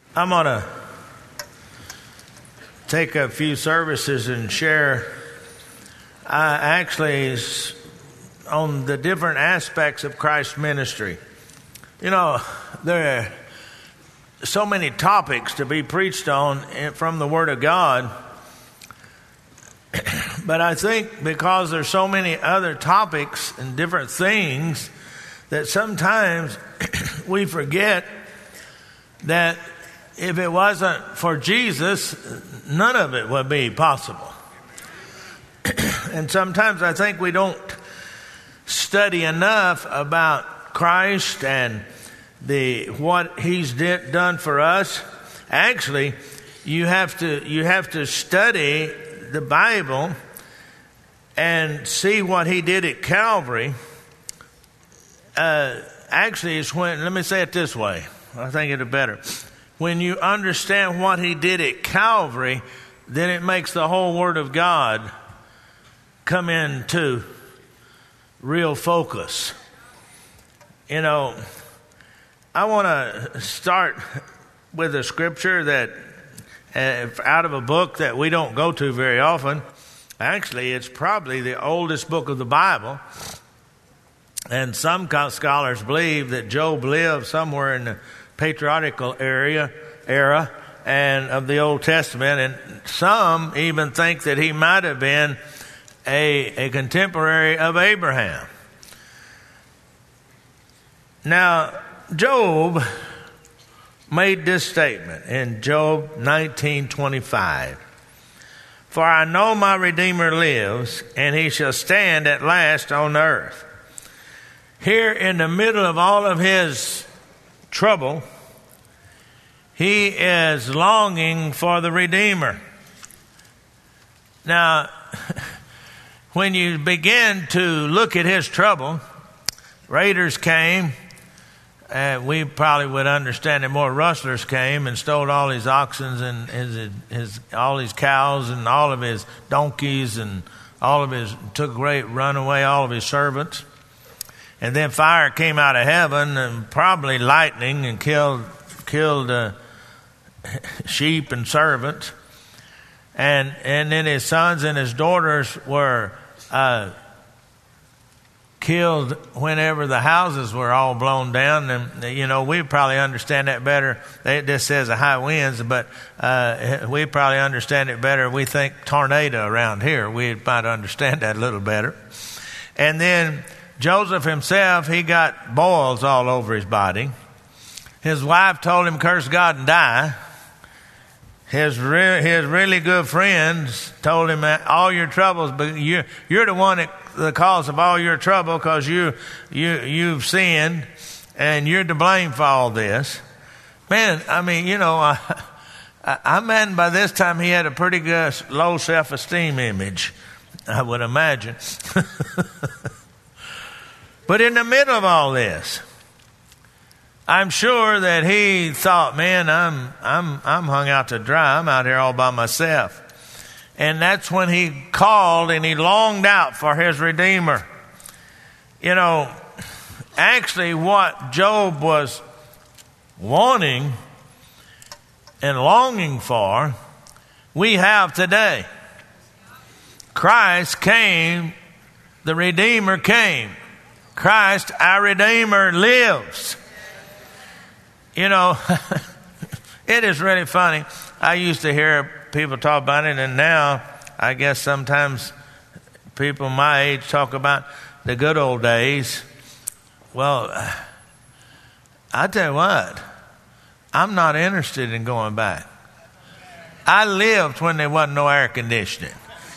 I'm going to take a few services and share on the different aspects of Christ's ministry. You know, there are so many topics to be preached on from the Word of God, but I think because there's so many other topics and different things that sometimes we forget that if it wasn't for Jesus, none of it would be possible. And sometimes I think we don't study enough about Christ and what He's done for us. Actually, you have to study the Bible and see what He did at Calvary. It's when, let me say it this way, I think it'll better. When you understand what He did at Calvary, then it makes the whole Word of God come into real focus. You know, I want to start with a scripture that out of a book that we don't go to very often. Actually, it's probably the oldest book of the Bible. And some scholars believe that Job lived somewhere in the patriarchal era and of the Old Testament, and some even think that he might have been a contemporary of Abraham. Now, Job made this statement in Job 19:25. For I know my Redeemer lives, and he shall stand at last on earth. Here in the middle of all of his trouble, he is longing for the Redeemer. Now, when you begin to look at his trouble, raiders came. We probably would understand it more. Rustlers came and stole all his oxen and all his cows and all of his donkeys and took a great runaway all of his servants. And then fire came out of heaven and probably lightning and killed sheep and servants. And then his sons and his daughters were killed whenever the houses were all blown down. And, you know, we probably understand that better. This says a high winds, but we probably understand it better. We think tornado around here. We might understand that a little better. And then Joseph himself, he got boils all over his body. His wife told him, curse God and die. His really good friends told him that all your troubles, but you're the one the cause of all your trouble because you've sinned and you're to blame for all this. Man, I mean, you know, I imagine by this time he had a pretty good low self-esteem image, I would imagine. But in the middle of all this, I'm sure that he thought, man, I'm hung out to dry. I'm out here all by myself. And that's when he called and he longed out for his Redeemer. You know, actually what Job was wanting and longing for, we have today. Christ came, the Redeemer came. Christ, our Redeemer, lives. You know, it is really funny. I used to hear people talk about it, and now I guess sometimes people my age talk about the good old days. Well, I tell you what, I'm not interested in going back. I lived when there wasn't no air conditioning.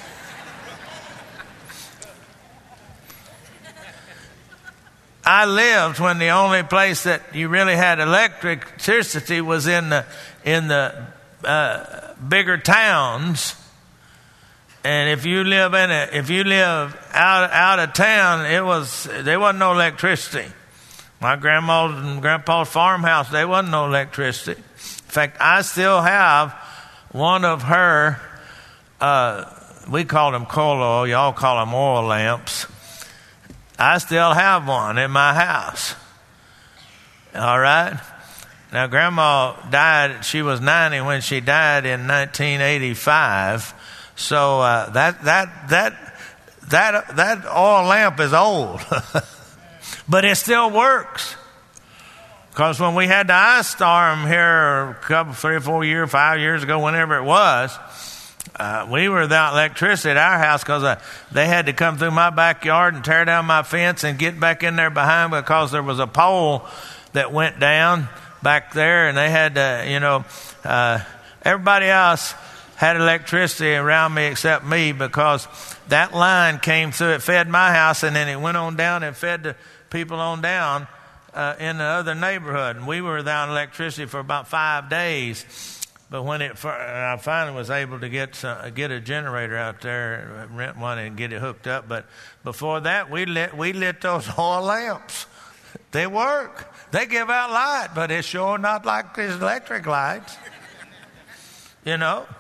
I lived when the only place that you really had electricity was in the bigger towns. And if you live out of town, there wasn't no electricity. My grandma's and grandpa's farmhouse, there wasn't no electricity. In fact, I still have one of her, we call them coal oil, y'all call them oil lamps. I still have one in my house. All right? Now, Grandma died, she was 90 when she died in 1985. So that oil lamp is old. But it still works. Because when we had the ice storm here 3 or 4 years, 5 years ago, whenever it was, we were without electricity at our house because they had to come through my backyard and tear down my fence and get back in there behind because there was a pole that went down back there, and they had to, everybody else had electricity around me except me because that line came through. It fed my house, and then it went on down and fed the people on down in the other neighborhood. And we were without electricity for about 5 days. But when I finally was able to get a generator out there, rent one and get it hooked up. But before that, we lit those oil lamps. They work. They give out light, but it's sure not like these electric lights. I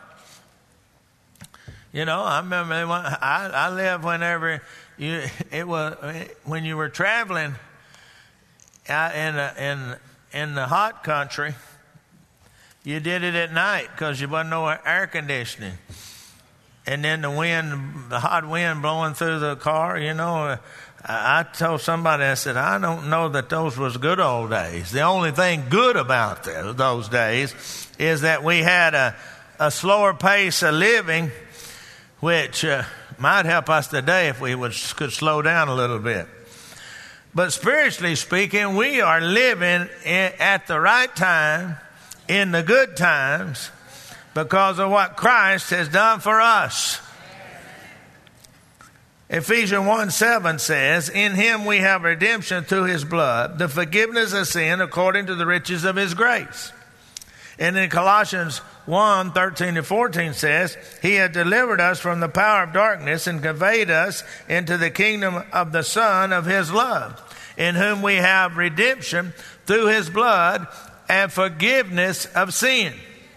remember I lived when you were traveling out in the hot country. You did it at night because you wasn't no air conditioning. And then the hot wind blowing through the car, I told somebody, I said, I don't know that those was good old days. The only thing good about those days is that we had a slower pace of living, which might help us today if we could slow down a little bit. But spiritually speaking, we are living at the right time, in the good times, because of what Christ has done for us. Ephesians 1:7 says, in him we have redemption through his blood, the forgiveness of sin according to the riches of his grace. And in Colossians 1:13-14 says, he had delivered us from the power of darkness and conveyed us into the kingdom of the Son of his love, in whom we have redemption through his blood and forgiveness of sin.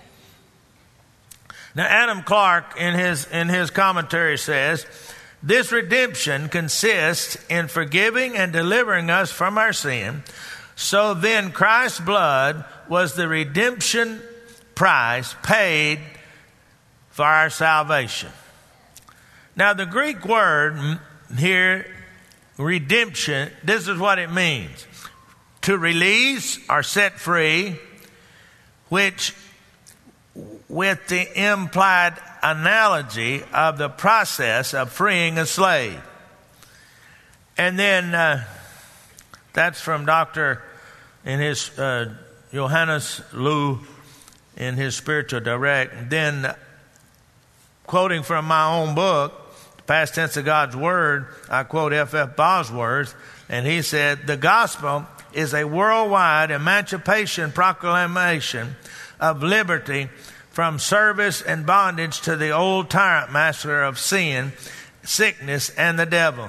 Now, Adam Clark in his commentary says, this redemption consists in forgiving and delivering us from our sin. So then Christ's blood was the redemption price paid for our salvation. Now, the Greek word here, redemption, this is what it means. To release or set free, which with the implied analogy of the process of freeing a slave. And then that's from Dr. in his Johannes Liu in his Spiritual Direct. Then quoting from my own book, The Past Tense of God's Word, I quote F.F. Bosworth, and he said, the gospel is a worldwide emancipation proclamation of liberty from service and bondage to the old tyrant master of sin, sickness, and the devil.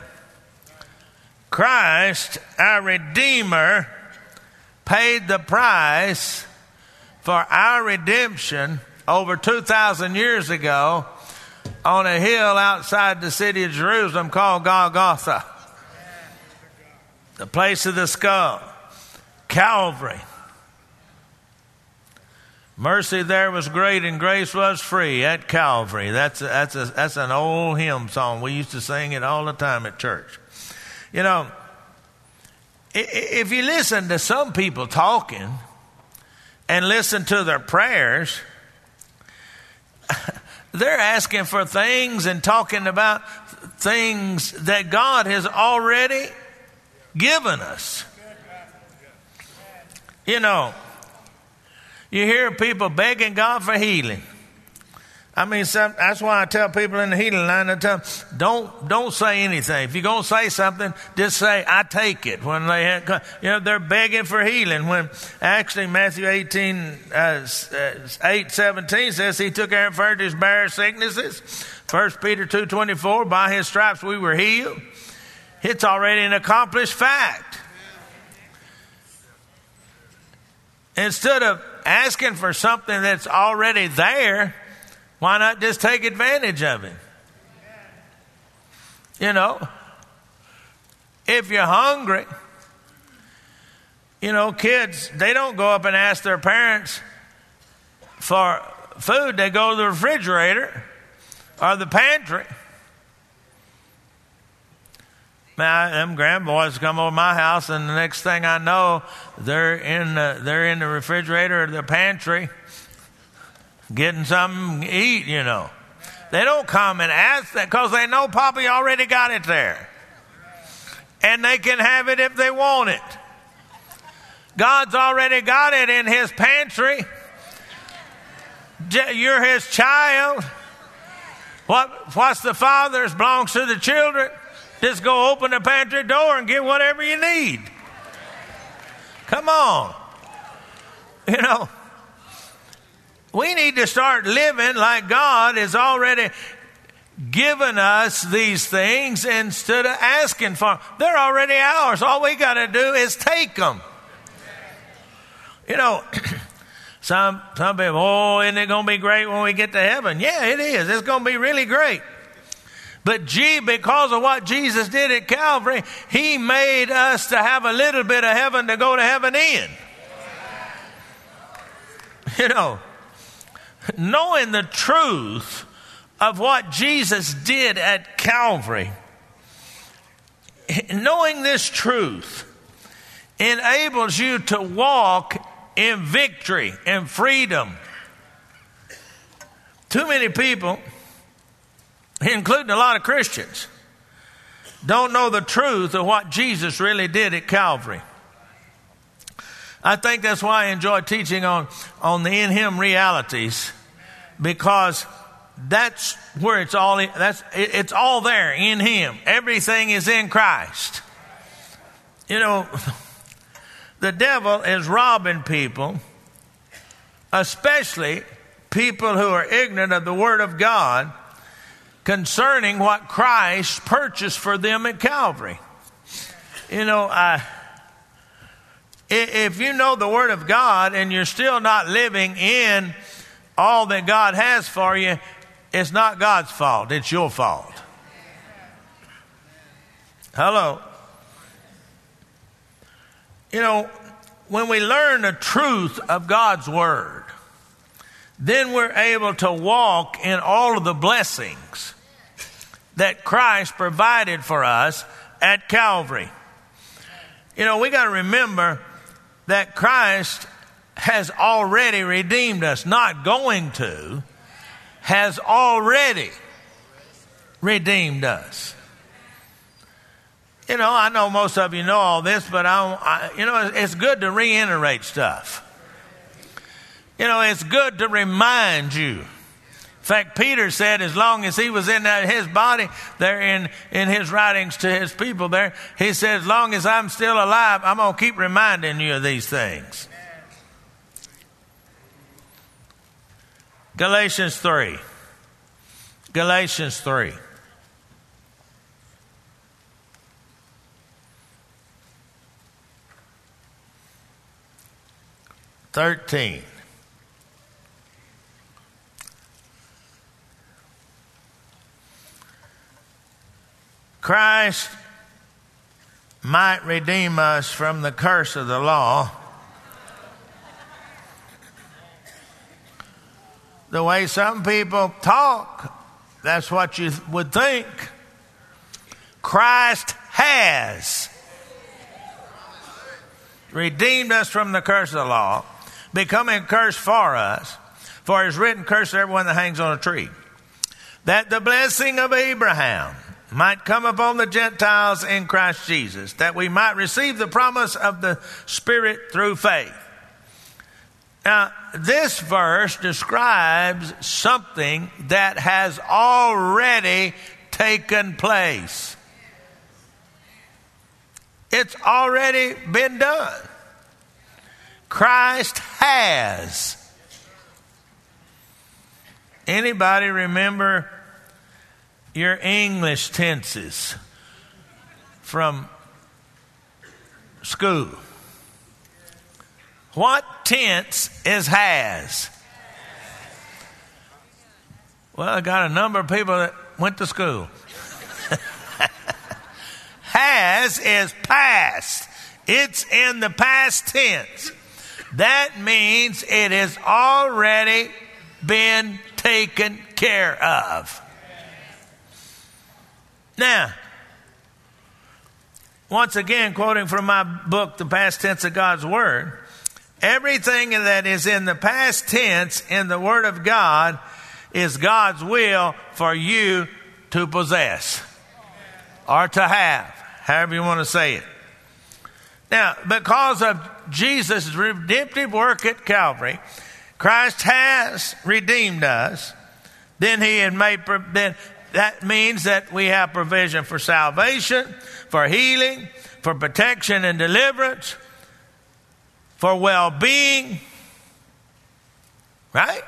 Christ, our Redeemer, paid the price for our redemption over 2,000 years ago on a hill outside the city of Jerusalem called Golgotha, the place of the skull, Calvary. Mercy there was great and grace was free at Calvary. That's an old hymn song. We used to sing it all the time at church. If you listen to some people talking and listen to their prayers, they're asking for things and talking about things that God has already given us. You hear people begging God for healing. I mean, that's why I tell people in the healing line, I tell them, don't say anything. If you're going to say something, just say, I take it. When they're begging for healing. When actually Matthew 8:17 says he took our infirmities, bare our sicknesses. 1 Peter 2:24, by his stripes we were healed. It's already an accomplished fact. Instead of asking for something that's already there, why not just take advantage of it? If you're hungry, Kids, they don't go up and ask their parents for food. They go to the refrigerator or the pantry. Now, them grandboys come over my house, and the next thing I know, they're in the refrigerator or the pantry getting something to eat, They don't come and ask that because they know Papi already got it there. And they can have it if they want it. God's already got it in his pantry. You're his child. What's the Father's belongs to the children. Just go open the pantry door and get whatever you need. Come on. We need to start living like God has already given us these things instead of asking for them. They're already ours. All we got to do is take them. Some people, isn't it going to be great when we get to heaven? Yeah, it is. It's going to be really great. But because of what Jesus did at Calvary, he made us to have a little bit of heaven to go to heaven in. Knowing the truth of what Jesus did at Calvary, knowing this truth enables you to walk in victory and freedom. Too many people, including a lot of Christians, don't know the truth of what Jesus really did at Calvary. I think that's why I enjoy teaching on the in him realities, because that's where it's all there in him. Everything is in Christ. The devil is robbing people, especially people who are ignorant of the Word of God, concerning what Christ purchased for them at Calvary. If you know the Word of God and you're still not living in all that God has for you, it's not God's fault. It's your fault. Hello. When we learn the truth of God's Word, then we're able to walk in all of the blessings that Christ provided for us at Calvary. We got to remember that Christ has already redeemed us, not going to, has already redeemed us. I know most of you know all this, but it's good to reiterate stuff. It's good to remind you. In fact, Peter said as long as he was in his body there in his writings to his people there, he said, as long as I'm still alive, I'm going to keep reminding you of these things. Galatians 3. Galatians 3. Christ might redeem us from the curse of the law. The way some people talk, that's what you would think. Christ has redeemed us from the curse of the law, becoming a curse for us. For it is written, curse everyone that hangs on a tree. That the blessing of Abraham might come upon the Gentiles in Christ Jesus, that we might receive the promise of the Spirit through faith. Now, this verse describes something that has already taken place. It's already been done. Christ has. Anybody remember your English tenses from school? What tense is has? Well, I got a number of people that went to school. Has is past. It's in the past tense. That means it has already been taken care of. Now, once again, quoting from my book, The Past Tense of God's Word, everything that is in the past tense in the Word of God is God's will for you to possess or to have, however you want to say it. Now, because of Jesus' redemptive work at Calvary, Christ has redeemed us. Then he had then that means that we have provision for salvation, for healing, for protection and deliverance, for well-being. Right?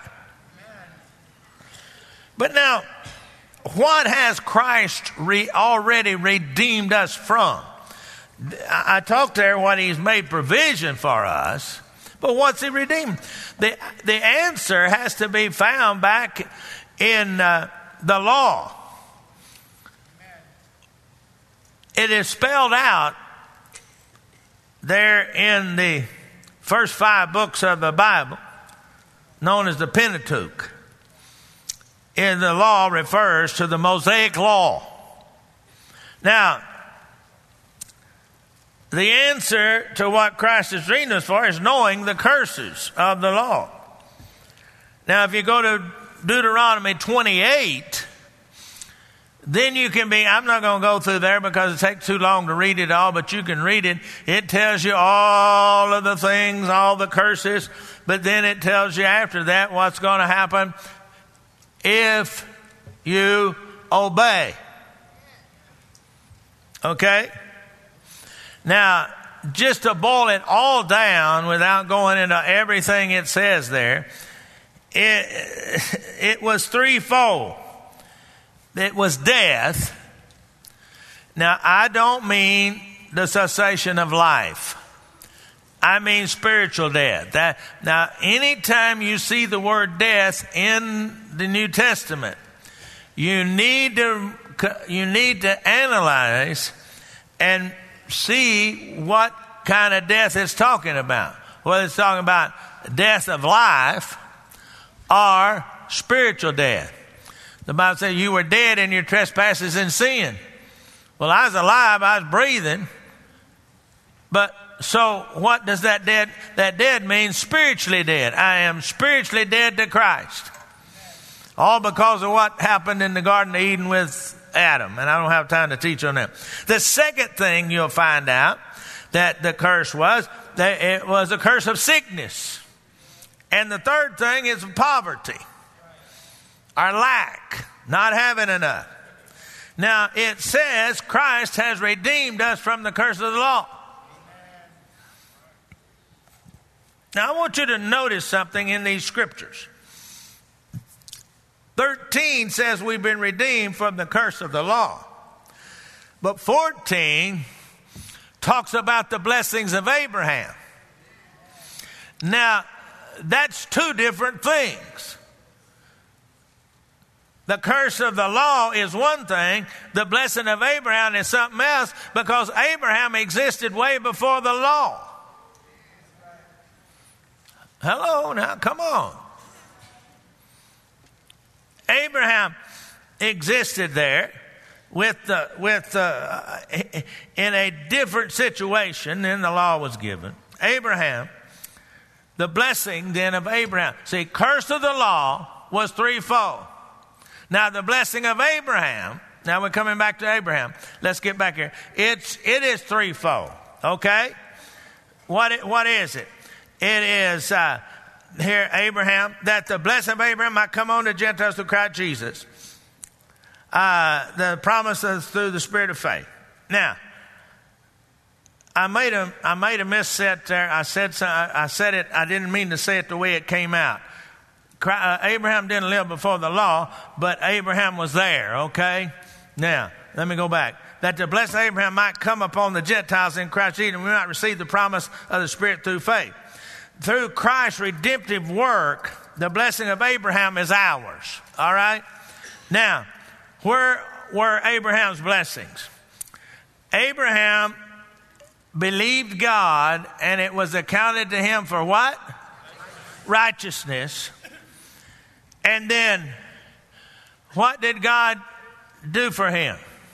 But now, what has Christ already redeemed us from? I talked there what he's made provision for us, but what's he redeemed? The answer has to be found back in the law. It is spelled out there in the first 5 books of the Bible, known as the Pentateuch. And the law refers to the Mosaic law. Now, the answer to what Christ has redeemed us for is knowing the curses of the law. Now, if you go to Deuteronomy 28, then you can be, I'm not going to go through there because it takes too long to read it all, but you can read it. It tells you all of the things, all the curses, but then it tells you after that what's going to happen if you obey. Okay? Now, just to boil it all down without going into everything it says there, it was threefold. It was death. Now, I don't mean the cessation of life. I mean spiritual death. Now, anytime you see the word death in the New Testament, you need to analyze and see what kind of death it's talking about. Whether it's talking about death of life or spiritual death. The Bible says you were dead in your trespasses and sin. Well, I was alive, I was breathing. But so what does that dead? That dead means spiritually dead. I am spiritually dead to Christ. All because of what happened in the Garden of Eden with Adam. And I don't have time to teach on that. The second thing you'll find out that the curse was, that it was a curse of sickness. And the third thing is poverty. Or lack. Not having enough. Now it says Christ has redeemed us from the curse of the law. Now I want you to notice something in these scriptures. 13 says we've been redeemed from the curse of the law. But 14 talks about the blessings of Abraham. Now, that's two different things. The curse of the law is one thing. The blessing of Abraham is something else, because Abraham existed way before the law. Hello, now come on. Abraham existed there in a different situation than the law was given. Abraham, the blessing then of Abraham. See, curse of the law was threefold. Now the blessing of Abraham, now we're coming back to Abraham. Let's get back here. It is threefold. Okay? What is it? It is here, Abraham, that the blessing of Abraham might come on the Gentiles through Christ Jesus. The promises through the spirit of faith. Now, I made a misset there. I said it. I didn't mean to say it the way it came out. Abraham didn't live before the law, but Abraham was there. Okay. Now, let me go back. That the blessing of Abraham might come upon the Gentiles in Christ Jesus, and we might receive the promise of the Spirit through faith. Through Christ's redemptive work, the blessing of Abraham is ours. All right? Now, where were Abraham's blessings? Abraham believed God, and it was accounted to him for what? Righteousness. And then, what did God do for him?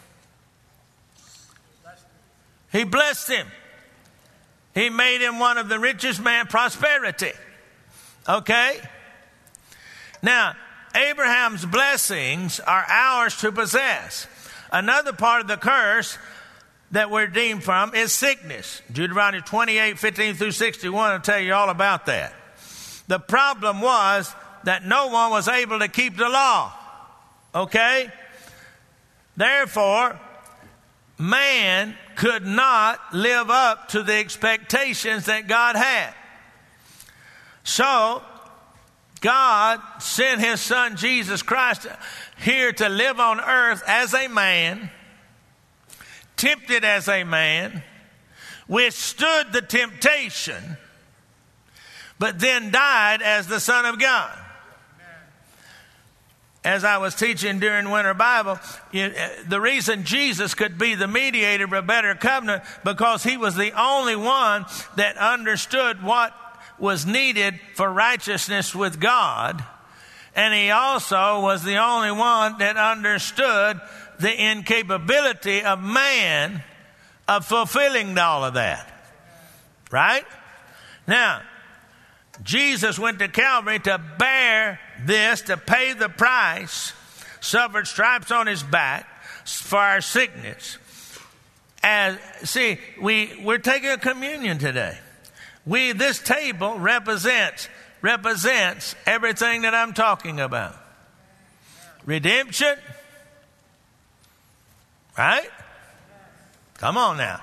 He blessed him. He made him one of the richest men, prosperity. Okay? Now, Abraham's blessings are ours to possess. Another part of the curse that we're redeemed from is sickness. Deuteronomy 28, 15 through 61 will tell you all about that. The problem was that no one was able to keep the law. Okay? Therefore, man could not live up to the expectations that God had. So, God sent his son Jesus Christ here to live on earth as a man, tempted as a man, withstood the temptation, but then died as the Son of God. As I was teaching during Winter Bible, the reason Jesus could be the mediator of a better covenant, because he was the only one that understood what was needed for righteousness with God. And he also was the only one that understood the incapability of man of fulfilling all of that. Right? Now, Jesus went to Calvary to bear this, to pay the price, suffered stripes on his back for our sickness. And see, we're taking a communion today. This table represents everything that I'm talking about. Redemption. Right? Come on now.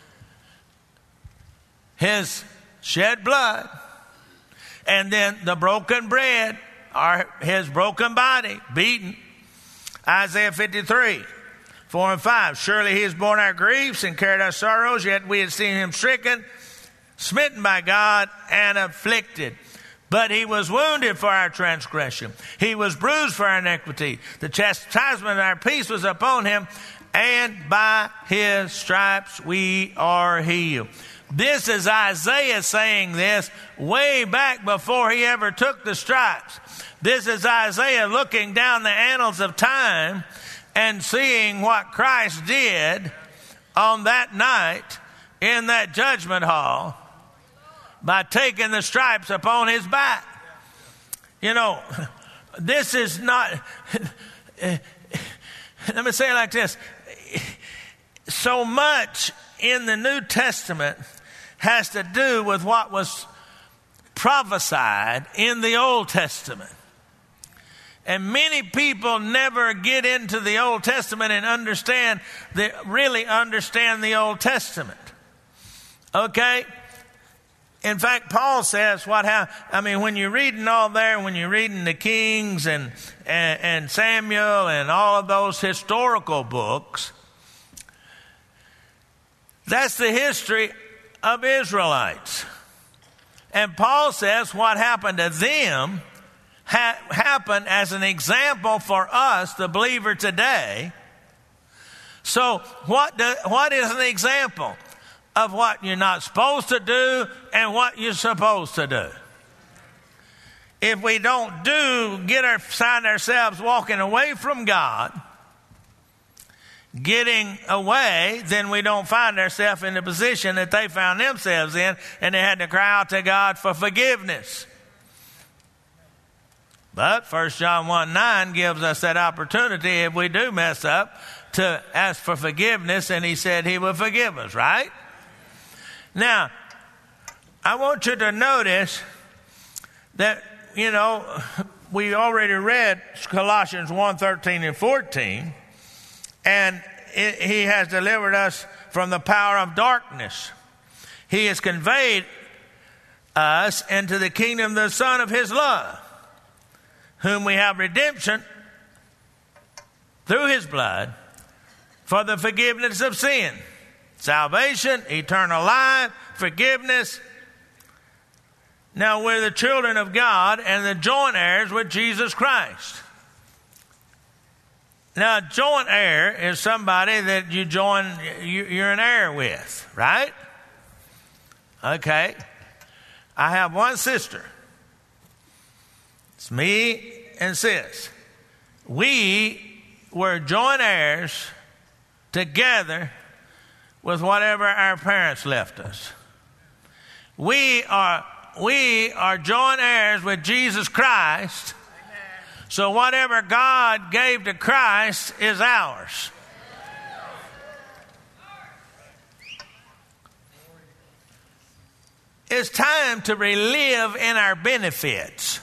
His shed blood. And then the broken bread, or his broken body, beaten. Isaiah 53, 4 and 5. Surely he has borne our griefs and carried our sorrows, yet we had seen him stricken, smitten by God, and afflicted. But he was wounded for our transgression. He was bruised for our iniquity. The chastisement of our peace was upon him, and by his stripes we are healed. This is Isaiah saying this way back before he ever took the stripes. This is Isaiah looking down the annals of time and seeing what Christ did on that night in that judgment hall by taking the stripes upon his back. You know, this is not, let me say it like this. So much in the New Testament has to do with what was prophesied in the Old Testament. And many people never get into the Old Testament and really understand the Old Testament. Okay? In fact, Paul says when you're reading all there, when you're reading the Kings and Samuel and all of those historical books, that's the history of Israelites. And Paul says what happened to them happened as an example for us, the believer today. So what is an example of what you're not supposed to do and what you're supposed to do? If we don't find ourselves walking away from God, getting away, then we don't find ourselves in the position that they found themselves in, and they had to cry out to God for forgiveness. But 1 John 1:9 gives us that opportunity, if we do mess up, to ask for forgiveness, and he said he will forgive us, right? Now, I want you to notice that, we already read Colossians 1:13 and 14, and he has delivered us from the power of darkness. He has conveyed us into the kingdom of the Son of his love, whom we have redemption through his blood for the forgiveness of sin. Salvation, eternal life, forgiveness. Now we're the children of God and the joint heirs with Jesus Christ. Now, a joint heir is somebody that you're an heir with, right? Okay. I have one sister. It's me and sis. We were joint heirs together with whatever our parents left us. We are joint heirs with Jesus Christ. So whatever God gave to Christ is ours. It's time to relive in our benefits.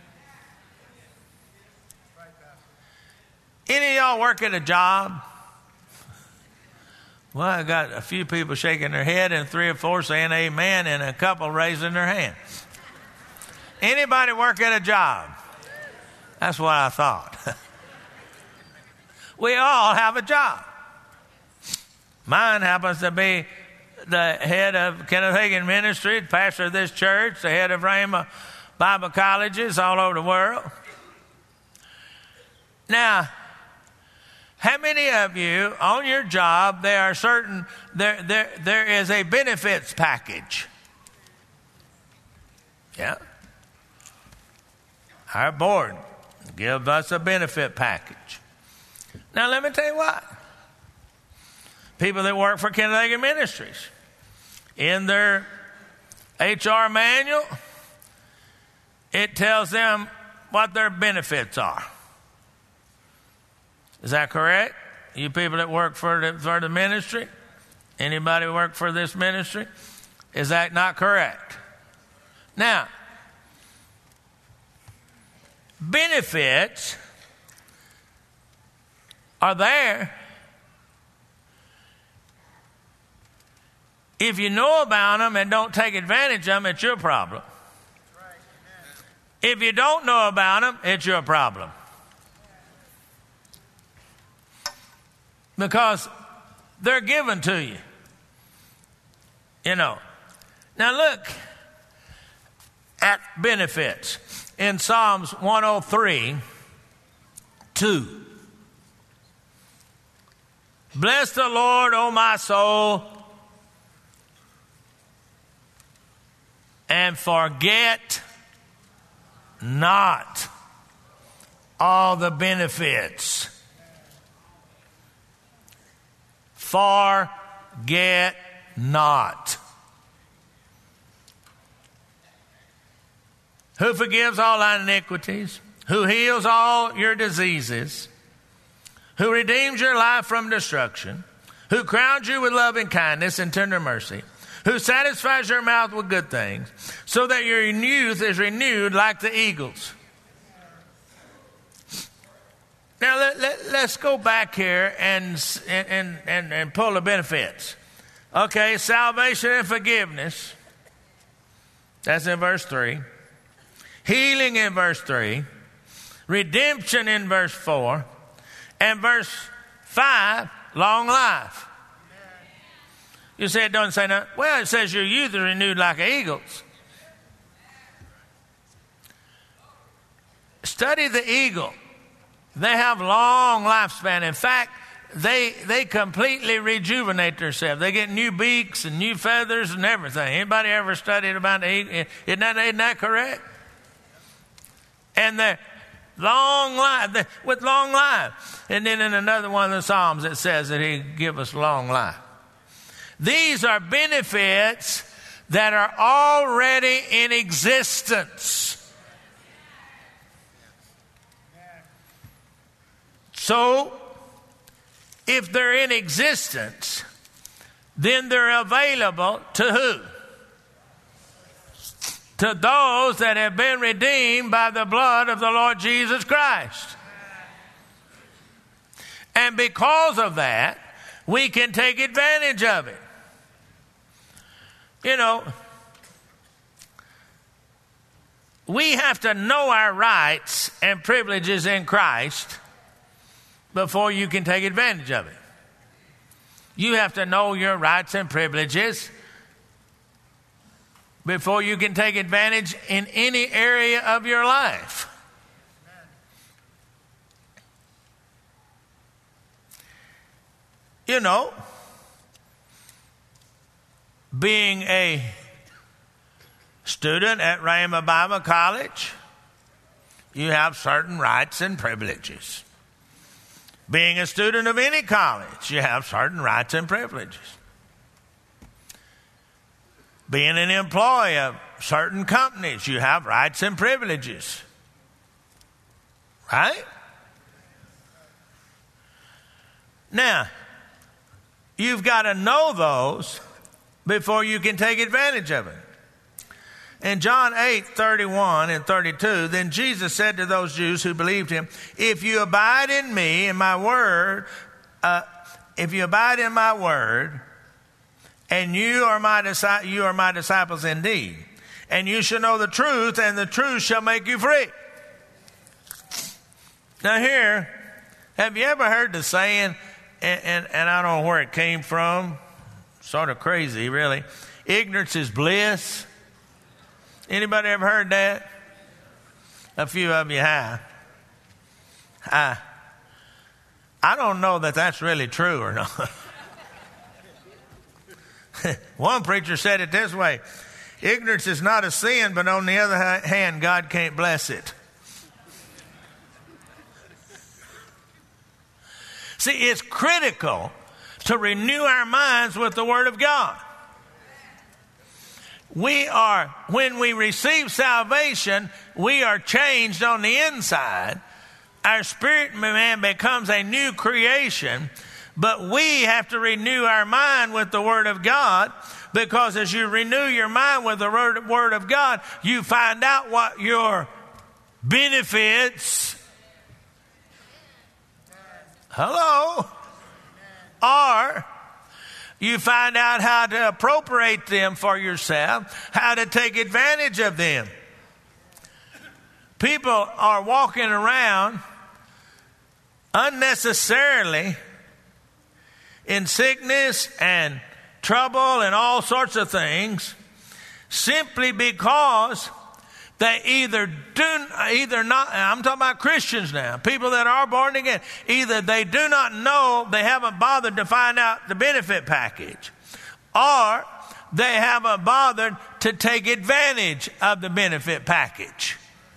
Any of y'all work at a job? Well, I got a few people shaking their head and 3 or 4 saying amen and a couple raising their hand. Anybody work at a job? That's what I thought. We all have a job. Mine happens to be the head of Kenneth Hagin Ministry, the pastor of this church, the head of Rhema Bible colleges all over the world. Now, how many of you on your job there is a benefits package? Yeah. Our board gives us a benefit package. Now let me tell you what. People that work for Kenneth Hagin Ministries, in their HR manual, it tells them what their benefits are. Is that correct? You people that work for the ministry? Anybody work for this ministry? Is that not correct? Now, benefits are there. If you know about them and don't take advantage of them, it's your problem. If you don't know about them, it's your problem. Because they're given to you. You know. Now look at benefits. In Psalms 103:2. Bless the Lord, O my soul, and forget not all the benefits. Forget not. Who forgives all thy iniquities, who heals all your diseases, who redeems your life from destruction, who crowns you with loving kindness and tender mercy, who satisfies your mouth with good things, so that your youth is renewed like the eagles. Now let's go back here and pull the benefits. Okay, salvation and forgiveness. That's in verse 3. Healing in verse 3. Redemption in verse 4. And verse 5, long life. You say it doesn't say nothing. Well, it says your youth is renewed like eagles. Study the eagle. They have long lifespan. In fact, they completely rejuvenate themselves. They get new beaks and new feathers and everything. Anybody ever studied about the eagle? Isn't that correct? And they're long life, with long life. And then in another one of the Psalms it says that he give us long life. These are benefits that are already in existence. So, if they're in existence, then they're available to who? To those that have been redeemed by the blood of the Lord Jesus Christ. And because of that, we can take advantage of it. You know, we have to know our rights and privileges in Christ before you can take advantage of it. You have to know your rights and privileges before you can take advantage in any area of your life. You know, being a student at Rhema Bible College, you have certain rights and privileges. Being a student of any college, you have certain rights and privileges. Being an employee of certain companies, you have rights and privileges. Right? Now, you've got to know those before you can take advantage of it. In John 8:31 and 32, then Jesus said to those Jews who believed him, if you abide in me and my word, and you are my disciples indeed, and you shall know the truth, and the truth shall make you free. Now here, have you ever heard the saying, and I don't know where it came from, sort of crazy really, ignorance is bliss? Anybody ever heard that? A few of you have. I don't know that that's really true or not. One preacher said it this way: ignorance is not a sin, but on the other hand, God can't bless it. See, it's critical to renew our minds with the Word of God. When we receive salvation, we are changed on the inside. Our spirit man becomes a new creation, but we have to renew our mind with the Word of God, because as you renew your mind with the Word of God, you find out what your benefits are. You find out how to appropriate them for yourself, how to take advantage of them. People are walking around unnecessarily in sickness and trouble and all sorts of things, simply because they I'm talking about Christians now, people that are born again, either they do not know, they haven't bothered to find out the benefit package, or they haven't bothered to take advantage of the benefit package.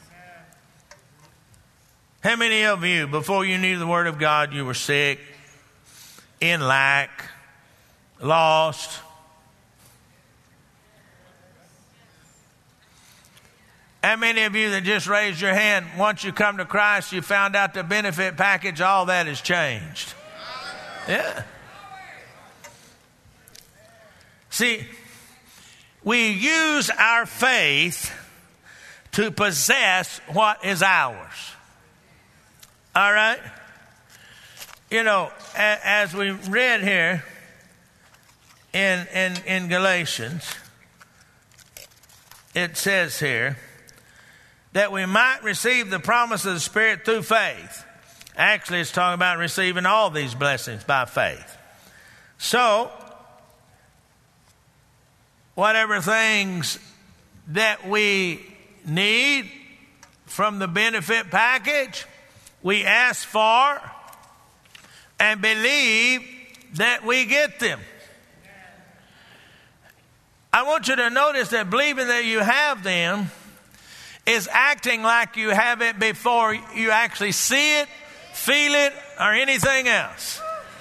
How many of you, before you knew the Word of God, you were sick, in lack, lost? How many of you that just raised your hand, once you come to Christ, you found out the benefit package, all that has changed? Yeah. See, we use our faith to possess what is ours. All right? You know, as we read here in Galatians, it says here, that we might receive the promise of the Spirit through faith. Actually, it's talking about receiving all these blessings by faith. So, whatever things that we need from the benefit package, we ask for and believe that we get them. I want you to notice that believing that you have them is acting like you have it before you actually see it, feel it, or anything else.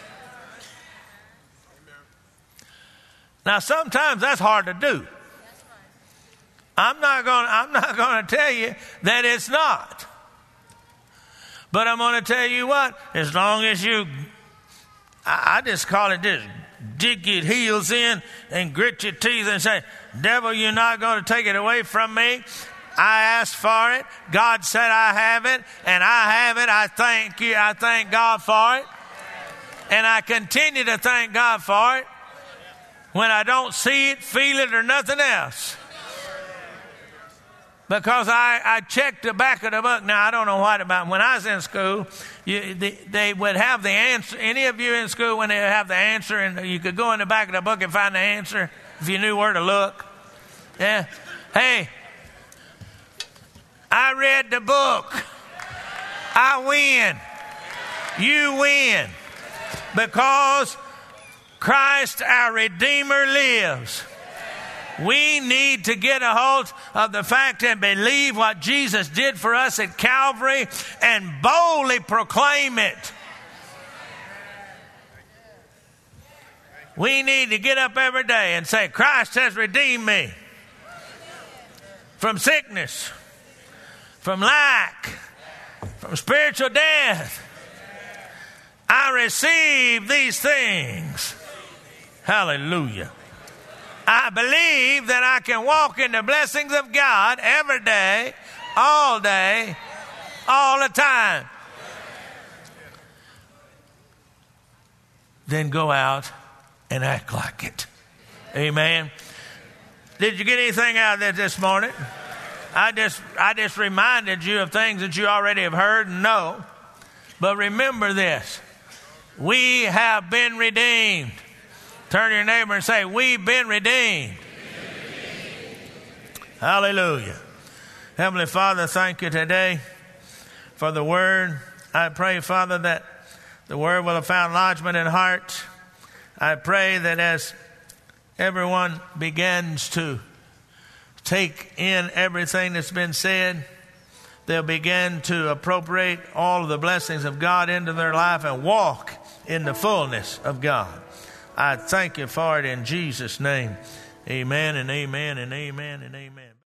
Now, sometimes that's hard to do. I'm not going to tell you that it's not. But I'm going to tell you what, as long as I just call it this, dig your heels in and grit your teeth and say, devil, you're not going to take it away from me. I asked for it. God said I have it, and I have it. I thank you. I thank God for it. And I continue to thank God for it when I don't see it, feel it, or nothing else. Because I checked the back of the book. Now, I don't know what about when I was in school, they would have the answer. Any of you in school, when they have the answer, and you could go in the back of the book and find the answer if you knew where to look? Yeah. Hey, I read the book. I win. You win. Because Christ, our Redeemer, lives. We need to get a hold of the fact and believe what Jesus did for us at Calvary and boldly proclaim it. We need to get up every day and say, Christ has redeemed me from sickness, from lack, from spiritual death. I receive these things. Hallelujah. I believe that I can walk in the blessings of God every day, all the time. Then go out and act like it. Amen. Did you get anything out of that this morning? I just reminded you of things that you already have heard and know. But remember this. We have been redeemed. Turn to your neighbor and say, we've been redeemed. Hallelujah. Heavenly Father, thank you today for the word. I pray, Father, that the word will have found lodgment in hearts. I pray that as everyone begins to take in everything that's been said, they'll begin to appropriate all of the blessings of God into their life and walk in the fullness of God. I thank you for it in Jesus' name. Amen and amen and amen and amen.